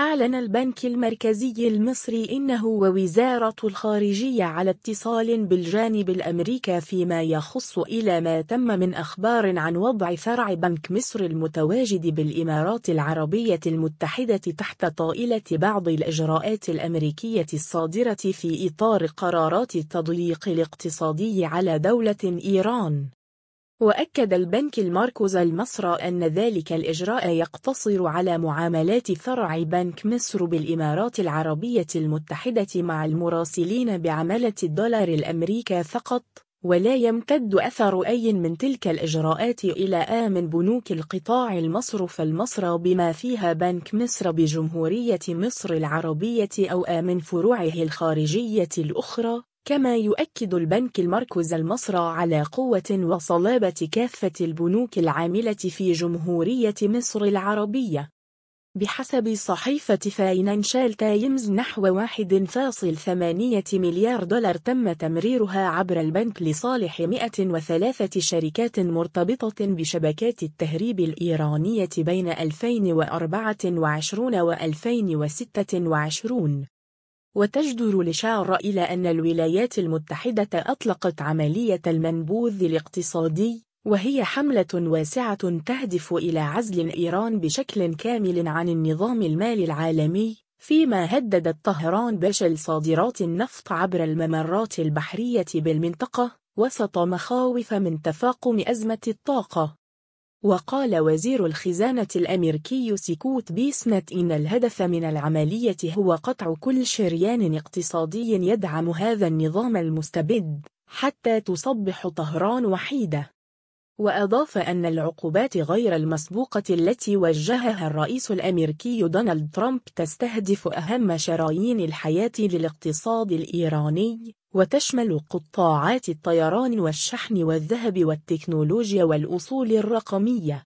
أعلن البنك المركزي المصري إنه ووزارة الخارجية على اتصال بالجانب الأمريكي فيما يخص إلى ما تم من أخبار عن وضع فرع بنك مصر المتواجد بالإمارات العربية المتحدة تحت طائلة بعض الإجراءات الأمريكية الصادرة في إطار قرارات التضييق الاقتصادي على دولة إيران. وأكد البنك المركزي المصري أن ذلك الإجراء يقتصر على معاملات فرع بنك مصر بالإمارات العربية المتحدة مع المراسلين بعملة الدولار الأمريكي فقط، ولا يمتد أثر أي من تلك الإجراءات إلى من بنوك القطاع المصرفي المصري بما فيها بنك مصر بجمهورية مصر العربية أو من فروعه الخارجية الأخرى. كما يؤكد البنك المركزي المصري على قوة وصلابة كافة البنوك العاملة في جمهورية مصر العربية. بحسب صحيفة فاينانشال تايمز نحو 1.8 مليار دولار تم تمريرها عبر البنك لصالح 103 شركات مرتبطة بشبكات التهريب الإيرانية بين 2024 و 2026. وتجدر الإشارة إلى أن الولايات المتحدة أطلقت عملية المنبوذ الاقتصادي، وهي حملة واسعة تهدف إلى عزل إيران بشكل كامل عن النظام المالي العالمي، فيما هددت طهران بفشل صادرات النفط عبر الممرات البحرية بالمنطقة، وسط مخاوف من تفاقم أزمة الطاقة. وقال وزير الخزانة الأمريكي سكوت بيسنت إن الهدف من العملية هو قطع كل شريان اقتصادي يدعم هذا النظام المستبد، حتى تصبح طهران وحيدة. وأضاف أن العقوبات غير المسبوقة التي وجهها الرئيس الأمريكي دونالد ترامب تستهدف أهم شرايين الحياة للاقتصاد الإيراني، وتشمل قطاعات الطيران والشحن والذهب والتكنولوجيا والأصول الرقمية.